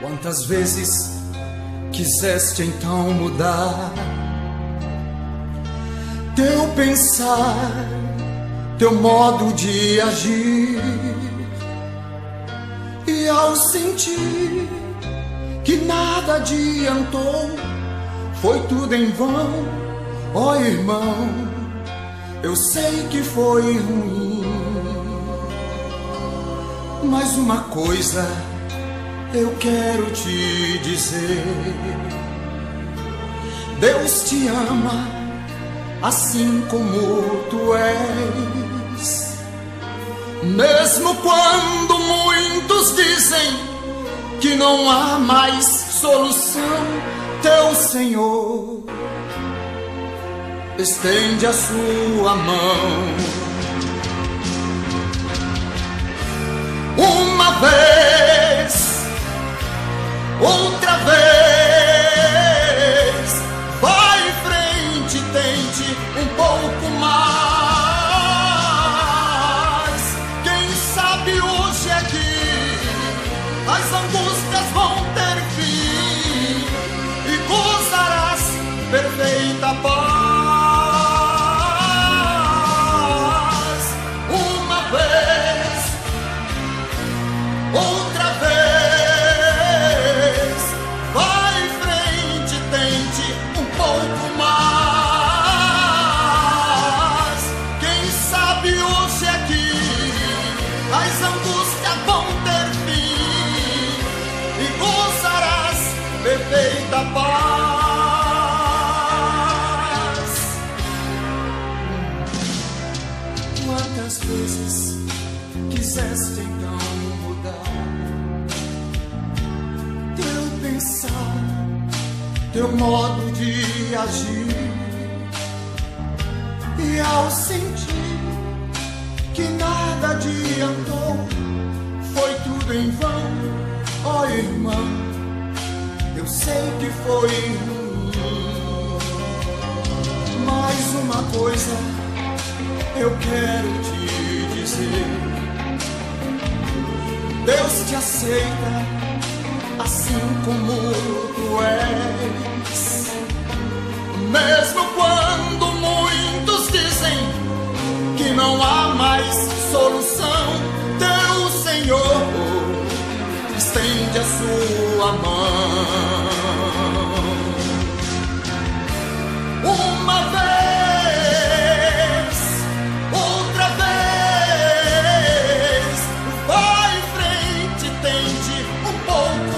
Quantas vezes quiseste então mudar teu pensar, teu modo de agir, e ao sentir que nada adiantou, foi tudo em vão, ó irmão, eu sei que foi ruim, mas uma coisa eu quero te dizer: Deus te ama assim como tu és. Mesmo quando muitos dizem que não há mais solução, teu Senhor estende a sua mão. Uma vez, outra vez, vai em frente, tente um pouco mais. Quem sabe hoje aqui as angústias vão ter fim e gozarás perfeita paz. Uma vez, outra vez, vai em frente, tente um pouco mais. Quem sabe hoje aqui as angústias vão ter fim e gozarás perfeita paz. Quantas vezes quiseste então mudar teu pensar, teu modo de agir, e ao sentir que nada adiantou, foi tudo em vão, ó irmão, eu sei que foi ruim, mas uma coisa eu quero te dizer: Deus te aceita assim como tu és. Mesmo quando muitos dizem que não há mais solução, teu Senhor estende a sua mão. Uma vez, outra vez, vai em frente, tente um pouco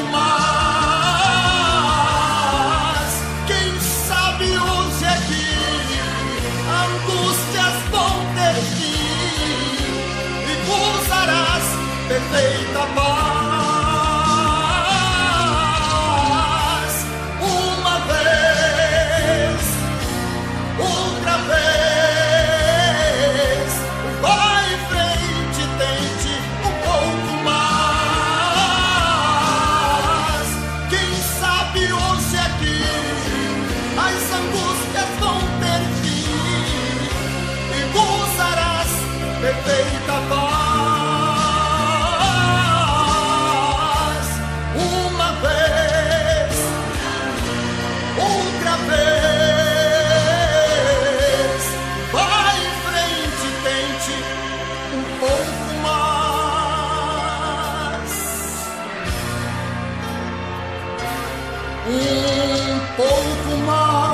mais. Quem sabe hoje aqui angústias vão ter fim e gozarás perfeita paz. Uma vez, outra vez, vai em frente, tente um pouco mais. Quem sabe hoje aqui as angústias vão ter fim e gozarás perfeita paz. Uma vez, outra vez, vai em frente, tente um pouco mais. Um pouco mais.